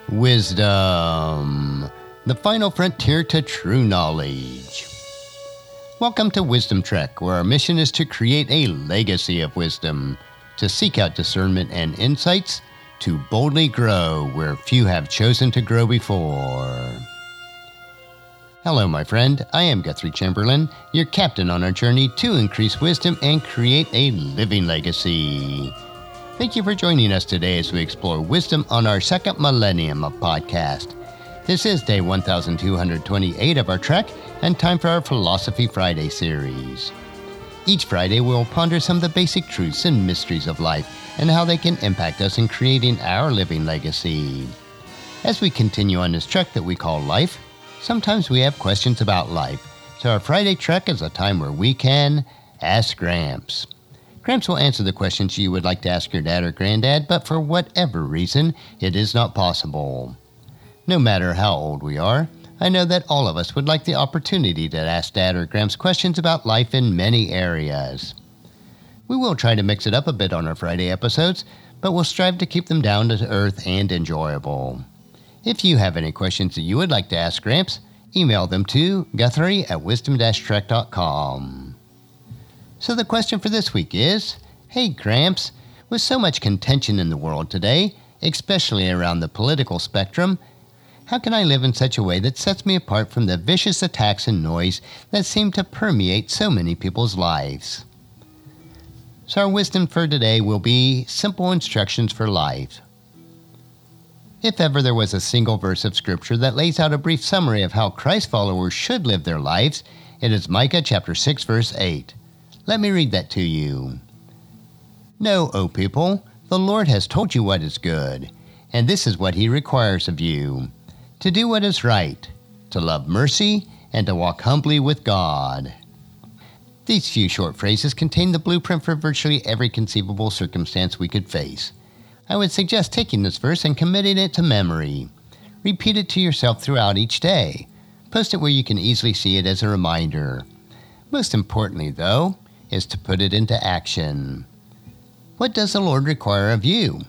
Wisdom, the final frontier to true knowledge. Welcome to Wisdom Trek, where our mission is to create a legacy of wisdom, to seek out discernment and insights, to boldly grow where few have chosen to grow before. Hello, my friend. I am Guthrie Chamberlain, your captain on our journey to increase wisdom and create a living legacy. Thank you for joining us today as we explore wisdom on our second millennium of podcast. This is day 1228 of our trek and time for our Philosophy Friday series. Each Friday we'll ponder some of the basic truths and mysteries of life and how they can impact us in creating our living legacy. As we continue on this trek that we call life, sometimes we have questions about life, so our Friday trek is a time where we can ask Gramps. Gramps will answer the questions you would like to ask your dad or granddad, but for whatever reason, it is not possible. No matter how old we are, I know that all of us would like the opportunity to ask Dad or Gramps questions about life in many areas. We will try to mix it up a bit on our Friday episodes, but we'll strive to keep them down to earth and enjoyable. If you have any questions that you would like to ask Gramps, email them to guthrie@wisdom-trek.com. So the question for this week is, hey Gramps, with so much contention in the world today, especially around the political spectrum, how can I live in such a way that sets me apart from the vicious attacks and noise that seem to permeate so many people's lives? So our wisdom for today will be simple instructions for life. If ever there was a single verse of Scripture that lays out a brief summary of how Christ followers should live their lives, it is Micah chapter 6, verse 8. Let me read that to you. Know, O people, the Lord has told you what is good, and this is what he requires of you, to do what is right, to love mercy, and to walk humbly with God. These few short phrases contain the blueprint for virtually every conceivable circumstance we could face. I would suggest taking this verse and committing it to memory. Repeat it to yourself throughout each day. Post it where you can easily see it as a reminder. Most importantly, though, is to put it into action. What does the Lord require of you?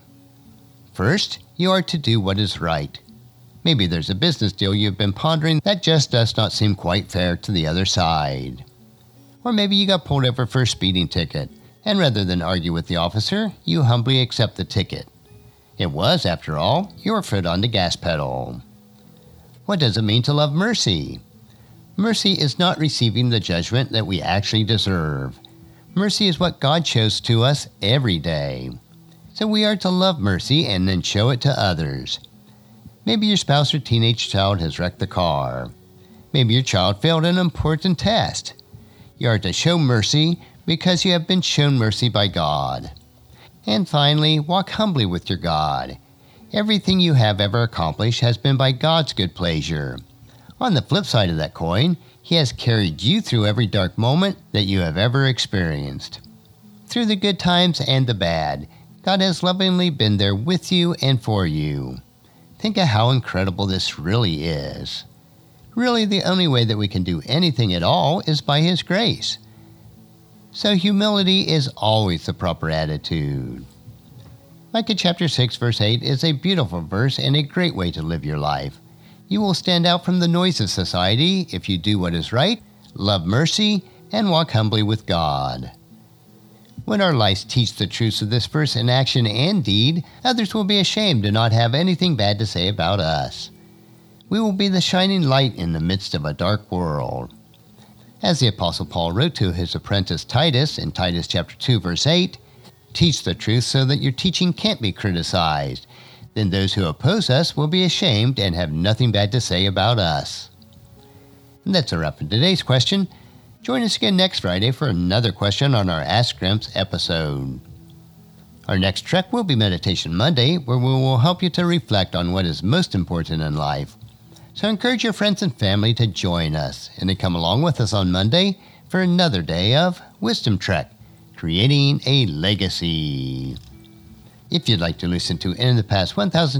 First, you are to do what is right. Maybe there's a business deal you've been pondering that just does not seem quite fair to the other side. Or maybe you got pulled over for a speeding ticket, and rather than argue with the officer, you humbly accept the ticket. It was, after all, your foot on the gas pedal. What does it mean to love mercy? Mercy is not receiving the judgment that we actually deserve. Mercy is what God shows to us every day. So we are to love mercy and then show it to others. Maybe your spouse or teenage child has wrecked the car. Maybe your child failed an important test. You are to show mercy because you have been shown mercy by God. And finally, walk humbly with your God. Everything you have ever accomplished has been by God's good pleasure. On the flip side of that coin, he has carried you through every dark moment that you have ever experienced. Through the good times and the bad, God has lovingly been there with you and for you. Think of how incredible this really is. Really, the only way that we can do anything at all is by his grace. So humility is always the proper attitude. Micah chapter 6, verse 8 is a beautiful verse and a great way to live your life. You will stand out from the noise of society if you do what is right, love mercy, and walk humbly with God. When our lives teach the truths of this verse in action and deed, others will be ashamed to not have anything bad to say about us. We will be the shining light in the midst of a dark world. As the Apostle Paul wrote to his apprentice Titus in Titus chapter 2, verse 8, teach the truth so that your teaching can't be criticized. Then those who oppose us will be ashamed and have nothing bad to say about us. And that's a wrap for today's question. Join us again next Friday for another question on our Ask Gramps episode. Our next trek will be Meditation Monday, where we will help you to reflect on what is most important in life. So encourage your friends and family to join us and to come along with us on Monday for another day of Wisdom Trek, creating a legacy. If you'd like to listen to any of the past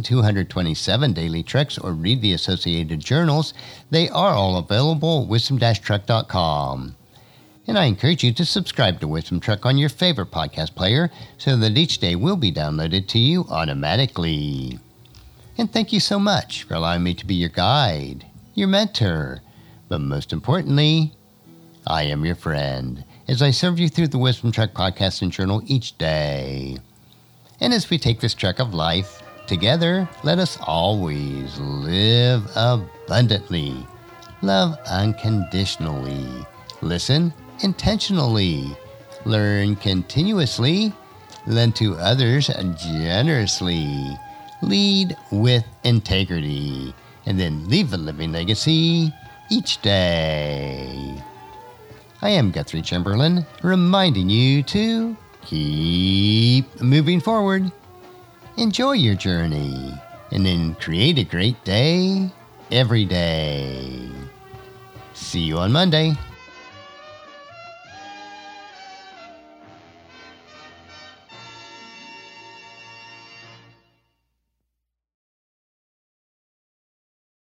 1,227 daily treks or read the associated journals, they are all available at wisdom-trek.com. And I encourage you to subscribe to Wisdom Trek on your favorite podcast player so that each day will be downloaded to you automatically. And thank you so much for allowing me to be your guide, your mentor, but most importantly, I am your friend as I serve you through the Wisdom Trek podcast and journal each day. And as we take this trek of life together, let us always live abundantly, love unconditionally, listen intentionally, learn continuously, lend to others generously, lead with integrity, and then leave a living legacy each day. I am Guthrie Chamberlain, reminding you to keep moving forward. Enjoy your journey, and then create a great day every day. See you on Monday.